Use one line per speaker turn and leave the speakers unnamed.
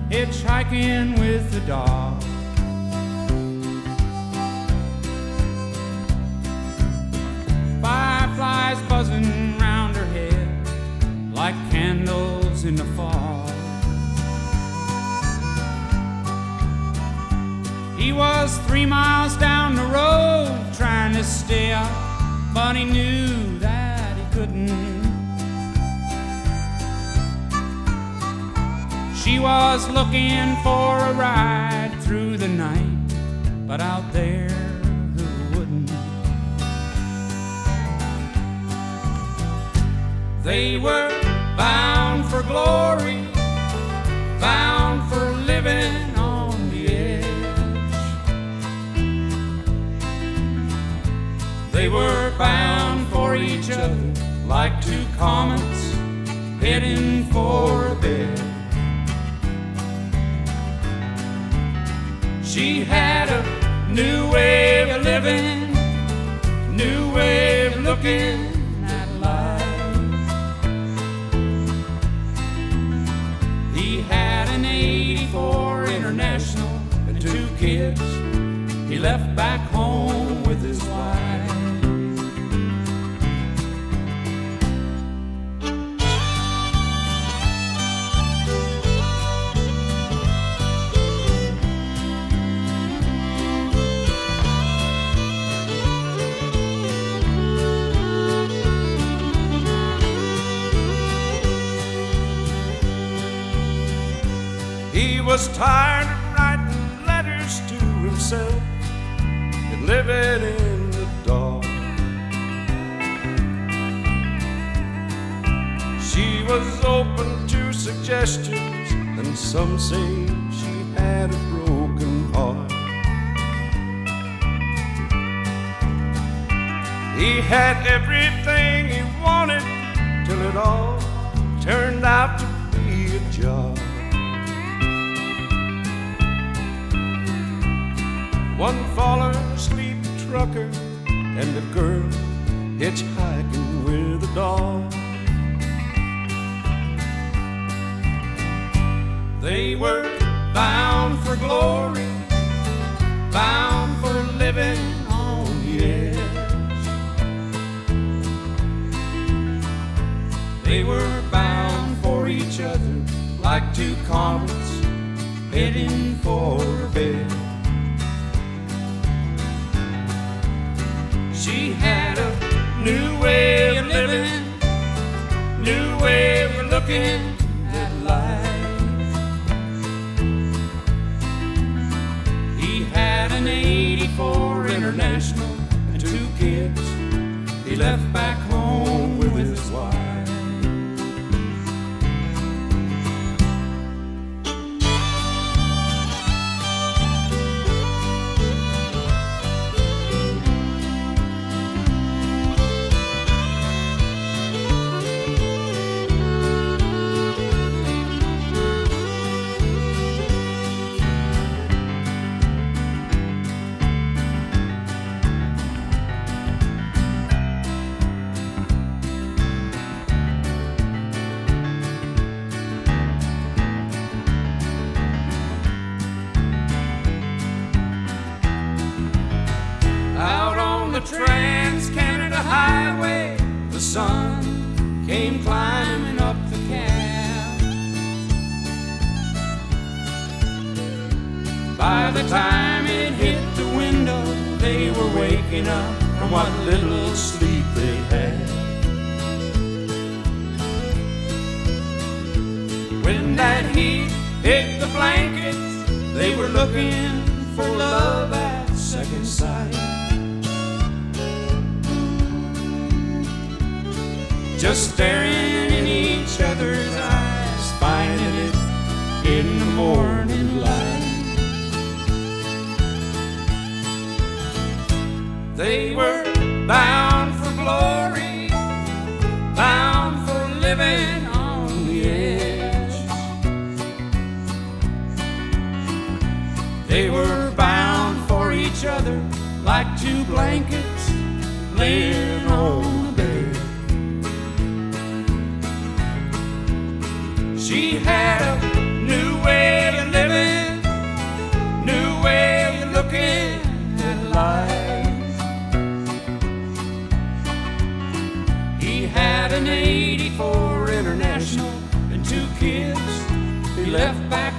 hitchhiking with the dog. Fireflies buzzing round her head like candles in the fall. He was 3 miles down the road trying to stay up, but he knew that he couldn't. She was looking for a ride through the night, but out there who wouldn't? They were bound for glory, bound for living on the edge. They were bound for each other like two comets heading for a bed. She had a new way of living, new way of looking at life. He had an 84 International and 2 kids. He left back home with his wife. He was tired of writing letters to himself and living in the dark. She was open to suggestions, and some say she had a broken heart. He had everything he wanted till it all turned out to be a job. One fallen asleep trucker and a girl hitchhiking with a dog. They were bound for glory, bound for living on the edge. They were bound for each other like two comets heading for a bed. She had a new way of living, new way of looking at life. He had an 84 International and 2 kids. He left back home with his wife. Trans-Canada Highway, the sun came climbing up the cab. By the time it hit the window, they were waking up from what little sleep they had. When that heat hit the blankets, they were looking for love at second sight. Just staring in each other's eyes, finding it in the morning light. They were bound for glory, bound for living on the edge. They were bound for each other like two blankets laying on the bed. She had a new way of an 84 International and 2 kids he left back